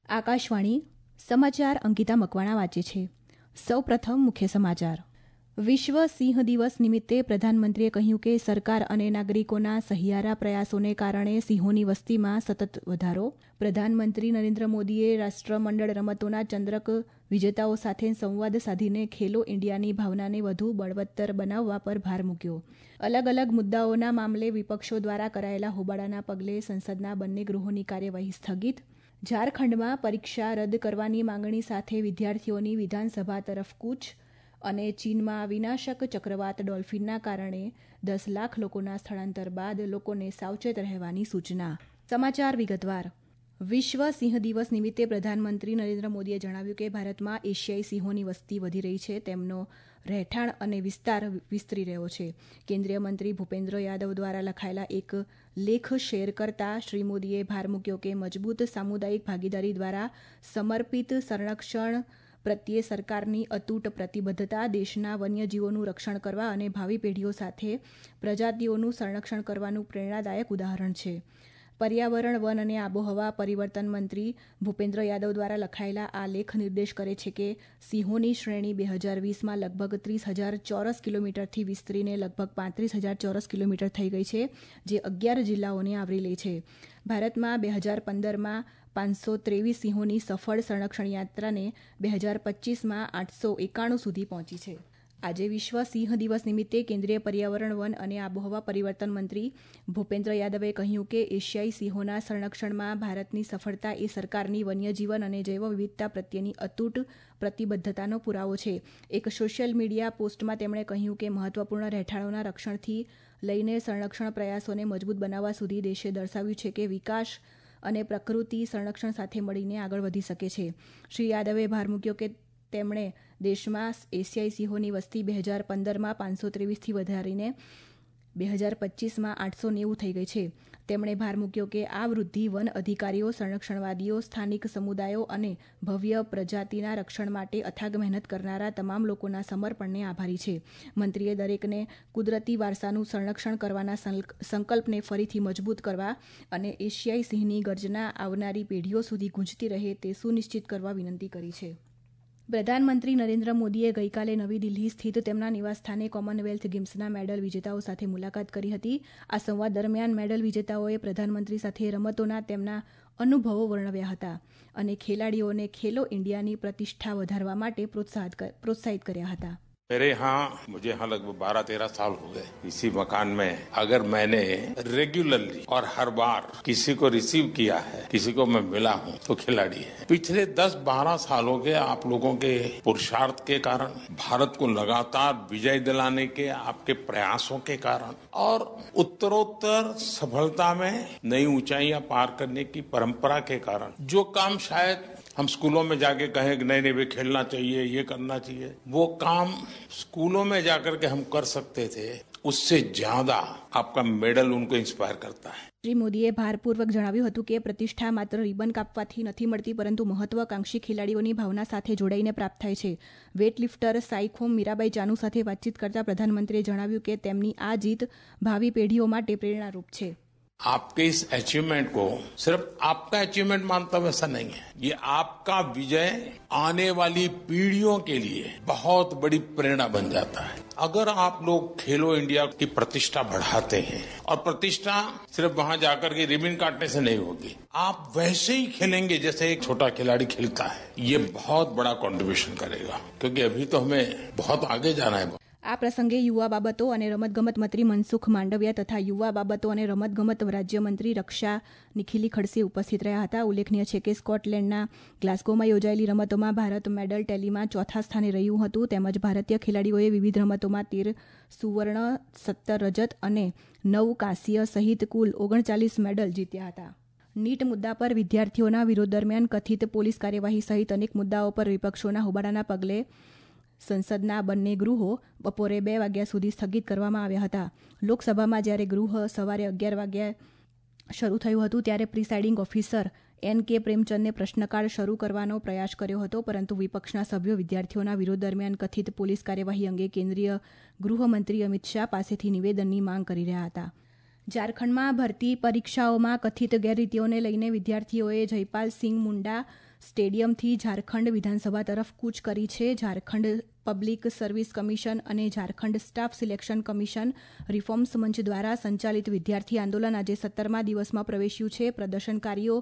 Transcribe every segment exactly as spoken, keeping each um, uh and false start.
આકાશવાણી સમાચાર અંકિતા મકવાણા વાંચે છે. સૌપ્રથમ મુખ્ય સમાચાર. વિશ્વ સિંહ દિવસ નિમિત્તે પ્રધાનમંત્રીએ કહ્યું કે સરકાર અને નાગરિકોના સહિયારા પ્રયાસોને કારણે સિંહોની વસ્તીમાં સતત વધારો. પ્રધાનમંત્રી નરેન્દ્ર મોદીએ રાષ્ટ્રમંડળ રમતોના ચંદ્રક વિજેતાઓ સાથે સંવાદ સાધીને ખેલો ઇન્ડિયાની ભાવનાને વધુ બળવત્તર બનાવવા પર ભાર મૂક્યો. અલગ અલગ મુદ્દાઓના મામલે વિપક્ષો દ્વારા કરાયેલા હોબાળાના પગલે સંસદના બંને ગૃહોની કાર્યવાહી સ્થગિત. ઝારખંડમાં પરીક્ષા રદ કરવાની માંગણી સાથે વિદ્યાર્થીઓની વિધાનસભા તરફ કૂચ. અને ચીનમાં વિનાશક ચક્રવાત ડોલ્ફિનના કારણે દસ લાખ લોકોના સ્થળાંતર બાદ લોકોને સાવચેત રહેવાની સૂચના. સમાચાર વિગતવાર. વિશ્વ સિંહ દિવસ નિમિત્તે પ્રધાનમંત્રી નરેન્દ્ર મોદીએ જણાવ્યું કે ભારતમાં એશિયાઈ સિંહોની વસ્તી વધી રહી છે, તેમનો રહેઠાણ અને વિસ્તાર વિસ્તરી રહ્યો છે. કેન્દ્રીય મંત્રી ભૂપેન્દ્ર યાદવ દ્વારા લખાયેલા એક લેખ શેર કરતા શ્રી મોદીએ ભાર મૂક્યો કે મજબૂત સામુદાયિક ભાગીદારી દ્વારા સમર્પિત સંરક્ષણ પ્રત્યે સરકારની અતૂટ પ્રતિબદ્ધતા દેશના વન્યજીવોનું રક્ષણ કરવા અને ભાવિ પેઢીઓ સાથે પ્રજાતિઓનું સંરક્ષણ કરવાનું પ્રેરણાદાયક ઉદાહરણ છે. પર્યાવરણ, વન અને આબોહવા પરિવર્તન મંત્રી ભૂપેન્દ્ર યાદવ દ્વારા લખાયેલા આ લેખ નિર્દેશ કરે છે કે સિંહોની શ્રેણી બે હજાર વીસમાં લગભગ ત્રીસ હજાર ચોરસ કિલોમીટરથી વિસ્તરીને લગભગ પાંત્રીસ હજાર ચોરસ કિલોમીટર થઈ ગઈ છે, જે અગિયાર જિલ્લાઓને આવરી લે છે. ભારતમાં બે હજાર પંદરમાં પાંચસો ત્રેવીસ સિંહોની સફળ સંરક્ષણ યાત્રાને બે હજાર પચીસમાં આઠસો એકાણું સુધી પહોંચી છે. આજે વિશ્વ સિંહ દિવસ નિમિત્તે કેન્દ્રીય પર્યાવરણ, વન અને આબોહવા પરિવર્તન મંત્રી ભૂપેન્દ્ર યાદવે કહ્યું કે એશિયાઈ સિંહોના સંરક્ષણમાં ભારતની સફળતા એ સરકારની વન્યજીવન અને જૈવ વિવિધતા પ્રત્યેની અતૂટ પ્રતિબદ્ધતાનો પુરાવો છે. એક સોશિયલ મીડિયા પોસ્ટમાં તેમણે કહ્યું કે મહત્વપૂર્ણ રહેઠાણોના રક્ષણથી લઈને સંરક્ષણ પ્રયાસોને મજબૂત બનાવવા સુધી દેશે દર્શાવ્યું છે કે વિકાસ અને પ્રકૃતિ સંરક્ષણ સાથે મળીને આગળ વધી શકે છે. શ્રી યાદવે ભાર મૂક્યો કે તેમણે દેશમાં એશિયાઈ સિંહોની વસ્તી બે હજાર પંદરમાં પાંચસો ત્રેવીસથી વધારીને બે હજાર પચીસમાં આઠસો નેવું થઈ ગઈ છે. તેમણે ભાર મૂક્યો કે આ વૃદ્ધિ વન અધિકારીઓ, સંરક્ષણવાદીઓ, સ્થાનિક સમુદાયો અને ભવ્ય પ્રજાતિના રક્ષણ માટે અથાગ મહેનત કરનારા તમામ લોકોના સમર્પણને આભારી છે. મંત્રીએ દરેકને કુદરતી વારસાનું સંરક્ષણ કરવાના સંકલ્પને ફરીથી મજબૂત કરવા અને એશિયાઈ સિંહની ગર્જના આવનારી પેઢીઓ સુધી ગૂંજતી રહે તે સુનિશ્ચિત કરવા વિનંતી કરી છે. પ્રધાનમંત્રી નરેન્દ્ર મોદીએ ગઈકાલે નવી દિલ્હી સ્થિત તેમના નિવાસસ્થાને કોમનવેલ્થ ગેમ્સના મેડલ વિજેતાઓ સાથે મુલાકાત કરી હતી. આ સંવાદ દરમિયાન મેડલ વિજેતાઓએ પ્રધાનમંત્રી સાથે રમતોના તેમના અનુભવો વર્ણવ્યા હતા અને ખેલાડીઓને ખેલો ઇન્ડિયાની પ્રતિષ્ઠા વધારવા માટે પ્રોત્સાહિત કર્યા હતા. मेरे यहाँ मुझे यहाँ लगभग बारह तेरह साल हो गए इसी मकान में. अगर मैंने रेगुलरली और हर बार किसी को रिसीव किया है, किसी को मैं मिला हूँ तो खिलाड़ी है. पिछले दस बारह सालों के आप लोगों के पुरुषार्थ के कारण, भारत को लगातार विजय दिलाने के आपके प्रयासों के कारण और उत्तरोत्तर सफलता में नई ऊंचाइयां पार करने की परंपरा के कारण जो काम शायद हम स्कूलों में जाके कहें कि नहीं नहीं भाई खेलना चाहिए, ये करना चाहिए, वो काम स्कूलों में जाकर के हम कर सकते थे. उससे ज्यादा आपका मेडल उनको इंस्पायर करता है. શ્રી મોદીએ ભારપૂર્વક જણાવ્યું હતું કે પ્રતિષ્ઠા માત્ર રિબન કાપવાથી નથી મળતી, પરંતુ મહત્વાકાંક્ષી ખેલાડીઓની ભાવના સાથે જોડાઈને પ્રાપ્ત થાય છે. વેઇટલિફ્ટર સાઈખોમ મીરાબાઈ ચાનુ સાથે વાતચીત કરતા પ્રધાનમંત્રીએ જણાવ્યું કે તેમની આ જીત ભાવિ પેઢીઓ માટે પ્રેરણારૂપ છે. आपके इस अचीवमेंट को सिर्फ आपका अचीवमेंट मानता हूं ऐसा नहीं है. ये आपका विजय आने वाली पीढ़ियों के लिए बहुत बड़ी प्रेरणा बन जाता है. अगर आप लोग खेलो इंडिया की प्रतिष्ठा बढ़ाते हैं और प्रतिष्ठा सिर्फ वहां जाकर के रिबन काटने से नहीं होगी, आप वैसे ही खेलेंगे जैसे एक छोटा खिलाड़ी खेलता है. ये बहुत बड़ा कंट्रीब्यूशन करेगा क्योंकि अभी तो हमें बहुत आगे जाना है. આ પ્રસંગે યુવા બાબતો અને રમતગમત મંત્રી મનસુખ માંડવિયા તથા યુવા બાબતો અને રમતગમત રાજ્યમંત્રી રક્ષા નિખિલી ખડસે ઉપસ્થિત રહ્યા હતા. ઉલ્લેખનીય છે કે સ્કોટલેન્ડના ગ્લાસ્ગોમાં યોજાયેલી રમતોમાં ભારત મેડલ ટેલીમાં ચોથા સ્થાને રહ્યું હતું. તેમજ ભારતીય ખેલાડીઓએ વિવિધ રમતોમાં તેર સુવર્ણ, સત્તર રજત અને નવ કાંસ્ય સહિત કુલ ઓગણચાલીસ મેડલ જીત્યા હતા. નીટ મુદ્દા પર વિદ્યાર્થીઓના વિરોધ દરમિયાન કથિત પોલીસ કાર્યવાહી સહિત અનેક મુદ્દાઓ પર વિપક્ષોના હોબાળાના પગલે સંસદના બંને ગૃહો બપોરે બે વાગ્યા સુધી સ્થગિત કરવામાં આવ્યા હતા. લોકસભામાં જ્યારે ગૃહ સવારે અગિયાર વાગ્યા શરૂ થયું હતું ત્યારે પ્રિસાઇડિંગ ઓફિસર એન કે પ્રેમચંદે પ્રશ્નકાળ શરૂ કરવાનો પ્રયાસ કર્યો હતો, પરંતુ વિપક્ષના સભ્યો વિદ્યાર્થીઓના વિરોધ દરમિયાન કથિત પોલીસ કાર્યવાહી અંગે કેન્દ્રીય ગૃહમંત્રી અમિત શાહ પાસેથી નિવેદનની માંગ કરી રહ્યા હતા. ઝારખંડમાં ભરતી પરીક્ષાઓમાં કથિત ગેરરીતિઓને લઈને વિદ્યાર્થીઓએ જયપાલ સિંહ મુંડા સ્ટેડિયમથી ઝારખંડ વિધાનસભા તરફ કૂચ કરી છે. ઝારખંડ પબ્લિક સર્વિસ કમિશન અને Jharkhand staff selection commission reforms મંચ દ્વારા સંચાલિત વિદ્યાર્થી આંદોલન આજે સત્તરમા દિવસમાં પ્રવેશ્યું છે. પ્રદર્શનકારીઓ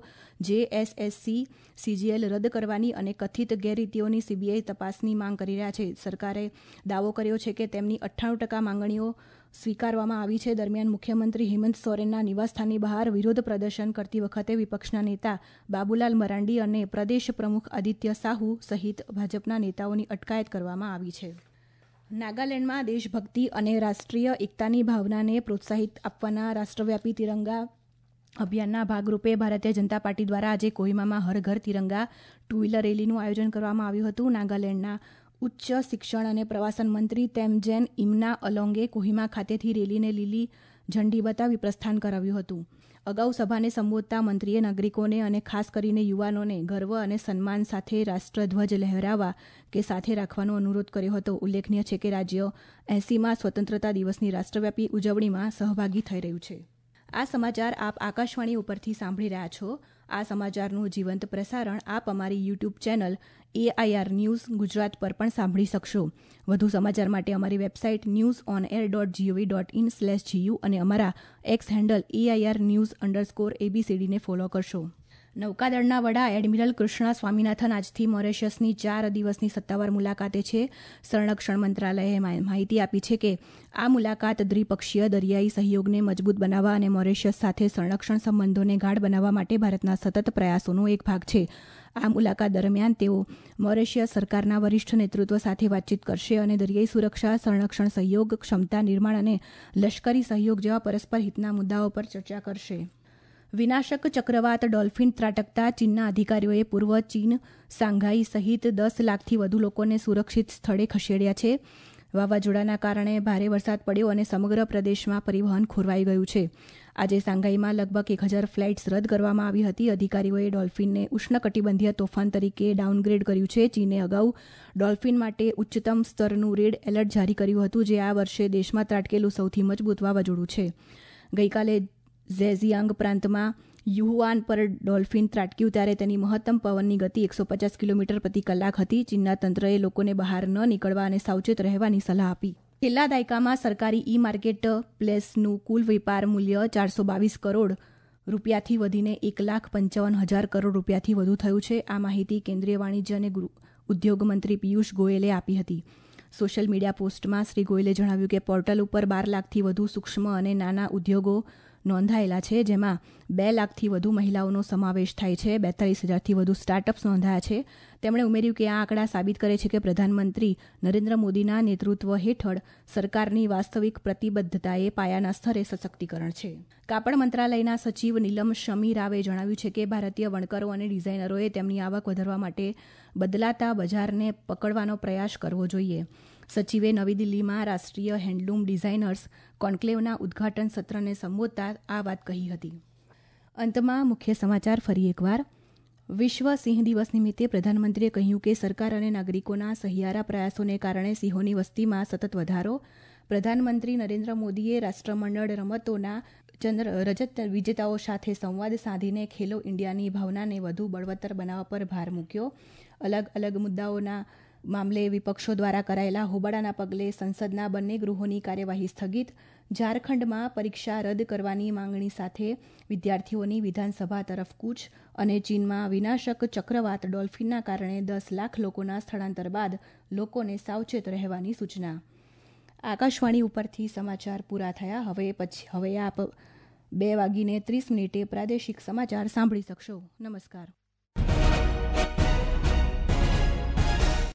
જેએસએસસી સીજીએલ રદ કરવાની અને કથિત ગેરરીતિઓની સીબીઆઈ તપાસની માંગ કરી રહ્યા છે. સરકારે દાવો કર્યો છે કે તેમની અઠ્ઠાણું ટકા માંગણીઓ સ્વીકારવામાં આવી છે. દરમિયાન મુખ્યમંત્રી હેમંત સોરેનના નિવાસસ્થાનની બહાર વિરોધ પ્રદર્શન કરતી વખતે વિપક્ષના નેતા બાબુલાલ મરાંડી અને પ્રદેશ પ્રમુખ આદિત્ય સાહુ સહિત ભાજપના નેતાઓની અટકાયત કરવામાં આવી છે. નાગાલેન્ડમાં દેશભક્તિ અને રાષ્ટ્રીય એકતાની ભાવનાને પ્રોત્સાહિત આપવાના રાષ્ટ્રવ્યાપી તિરંગા અભિયાનના ભાગરૂપે ભારતીય જનતા પાર્ટી દ્વારા આજે કોહિમામાં હર ઘર તિરંગા ટુ વ્હીલર રેલીનું આયોજન કરવામાં આવ્યું હતું. નાગાલેન્ડના ઉચ્ચ શિક્ષણ અને પ્રવાસન મંત્રી તેમજેન ઇમના અલોંગે કોહિમા ખાતેથી રેલીને લીલી ઝંડી બતાવી પ્રસ્થાન કરાવ્યું હતું. અગાઉ સભાને સંબોધતા મંત્રીએ નાગરિકોને અને ખાસ કરીને યુવાનોને ગર્વ અને સન્માન સાથે રાષ્ટ્રધ્વજ લહેરાવવા કે સાથે રાખવાનો અનુરોધ કર્યો હતો. ઉલ્લેખનીય છે કે રાજ્ય એંસીમાં સ્વતંત્રતા દિવસની રાષ્ટ્રવ્યાપી ઉજવણીમાં સહભાગી થઈ રહ્યું છે. આ સમાચાર આપ આકાશવાણી ઉપરથી સાંભળી રહ્યા છો. આ સમાચારનું જીવંત પ્રસારણ આપ અમારી YouTube channel AIR news Gujarat પર પણ સાંભળી શકશો. વધુ સમાચાર માટે અમારી website news on air dot GOV dot in slash GU અને અમારા X handle AIR news underscore એબીસીડીને ફોલો કરશો. નૌકાદળના વડા એડમિરલ કૃષ્ણા સ્વામિનાથન આજથી મોરેશિયસની ચાર દિવસની સત્તાવાર મુલાકાતે છે. સંરક્ષણ મંત્રાલયે માહિતી આપી છે કે આ મુલાકાત દ્વિપક્ષીય દરિયાઈ સહયોગને મજબૂત બનાવવા અને મોરેશિયસ સાથે સંરક્ષણ સંબંધોને ગાઢ બનાવવા માટે ભારતના સતત પ્રયાસોનો એક ભાગ છે. આ મુલાકાત દરમિયાન તેઓ મોરેશિયસ સરકારના વરિષ્ઠ નેતૃત્વ સાથે વાતચીત કરશે અને દરિયાઈ સુરક્ષા, સંરક્ષણ સહયોગ, ક્ષમતા નિર્માણ અને લશ્કરી સહયોગ જેવા પરસ્પર હિતના મુદ્દાઓ પર ચર્ચા કરશે. વિનાશક ચક્રવાત ડોલ્ફિન ત્રાટકતા ચીનના અધિકારીઓએ પૂર્વ ચીન સાંઘાઈ સહિત દસ લાખથી વધુ લોકોને સુરક્ષિત સ્થળે ખસેડ્યા છે. વાવાઝોડાના કારણે ભારે વરસાદ પડ્યો અને સમગ્ર પ્રદેશમાં પરિવહન ખોરવાઈ ગયું છે. આજે સાંઘાઈમાં લગભગ એક હજાર ફ્લાઇટ્સ રદ કરવામાં આવી હતી. અધિકારીઓએ ડોલ્ફિનને ઉષ્ણકટિબંધીય તોફાન તરીકે ડાઉનગ્રેડ કર્યું છે. ચીને અગાઉ ડોલ્ફિન માટે ઉચ્ચતમ સ્તરનું રેડ એલર્ટ જારી કર્યું હતું, જે આ વર્ષે દેશમાં ત્રાટકેલું સૌથી મજબૂત વાવાઝોડું છે. ગઈકાલે ઝેજિયાંગ પ્રાંતમાં યુહુઆન પર ડોલ્ફિન ત્રાટક્યું ત્યારે તેની મહત્તમ પવનની ગતિ એકસો પચાસ કિલોમીટર પ્રતિ કલાક હતી. ચીનના તંત્રએ લોકોને બહાર ન નીકળવા અને સાવચેત રહેવાની સલાહ આપી. છેલ્લા દાયકામાં સરકારી ઈ માર્કેટ પ્લેસનું કુલ વેપાર મૂલ્ય ચારસો બાવીસ કરોડ રૂપિયાથી વધીને એક લાખ પંચાવન હજાર કરોડ રૂપિયાથી વધુ થયું છે. આ માહિતી કેન્દ્રીય વાણિજ્ય અને ઉદ્યોગ મંત્રી પિયુષ ગોયલે આપી હતી. સોશિયલ મીડિયા પોસ્ટમાં શ્રી ગોયલે જણાવ્યું કે પોર્ટલ ઉપર બાર લાખથી વધુ સૂક્ષ્મ અને નાના ઉદ્યોગો નોંધાયેલા છે, જેમાં બે લાખથી વધુ મહિલાઓનો સમાવેશ થાય છે. બેતાલીસ હજારથી વધુ સ્ટાર્ટઅપ્સ નોંધાયા છે. તેમણે ઉમેર્યું કે આ આંકડા સાબિત કરે છે કે પ્રધાનમંત્રી નરેન્દ્ર મોદીના નેતૃત્વ હેઠળ સરકારની વાસ્તવિક પ્રતિબદ્ધતાએ પાયાના સ્તરે સશક્તિકરણ છે. કાપડ મંત્રાલયના સચિવ નીલમ શમી રાવે જણાવ્યું છે કે ભારતીય વણકરો અને ડિઝાઇનરોએ તેમની આવક વધારવા માટે બદલાતા બજારને પકડવાનો પ્રયાસ કરવો જોઈએ. સચિવે નવી દિલ્હીમાં રાષ્ટ્રીય હેન્ડલૂમ ડિઝાઇનર્સ કોન્ક્લેવના ઉદ્ઘાટન સત્રને સંબોધતા આ વાત કહી હતી. અંતમાં મુખ્ય સમાચાર ફરી એકવાર. વિશ્વ સિંહ દિવસ નિમિત્તે પ્રધાનમંત્રીએ કહ્યું કે સરકાર અને નાગરિકોના સહિયારા પ્રયાસોને કારણે સિંહોની વસ્તીમાં સતત વધારો. પ્રધાનમંત્રી નરેન્દ્ર મોદીએ રાષ્ટ્રમંડળ રમતોના ચંદ્ર રજત વિજેતાઓ સાથે સંવાદ સાધીને ખેલો ઇન્ડિયાની ભાવનાને વધુ બળવત્તર બનાવવા પર ભાર મૂક્યો. અલગ અલગ મુદ્દાઓના મામલે વિપક્ષો દ્વારા કરાયેલા હોબાળાના પગલે સંસદના બંને ગૃહોની કાર્યવાહી સ્થગિત. ઝારખંડમાં પરીક્ષા રદ કરવાની માંગણી સાથે વિદ્યાર્થીઓની વિધાનસભા તરફ કૂચ અને ચીનમાં વિનાશક ચક્રવાત ડોલ્ફિનના કારણે દસ લાખ લોકોના સ્થળાંતર બાદ લોકોને સાવચેત રહેવાની સૂચના. આકાશવાણી ઉપરથી સમાચાર પૂરા થયા. હવે પછી હવે આપ બે વાગીને ત્રીસ મિનિટે પ્રાદેશિક સમાચાર સાંભળી શકશો. નમસ્કાર.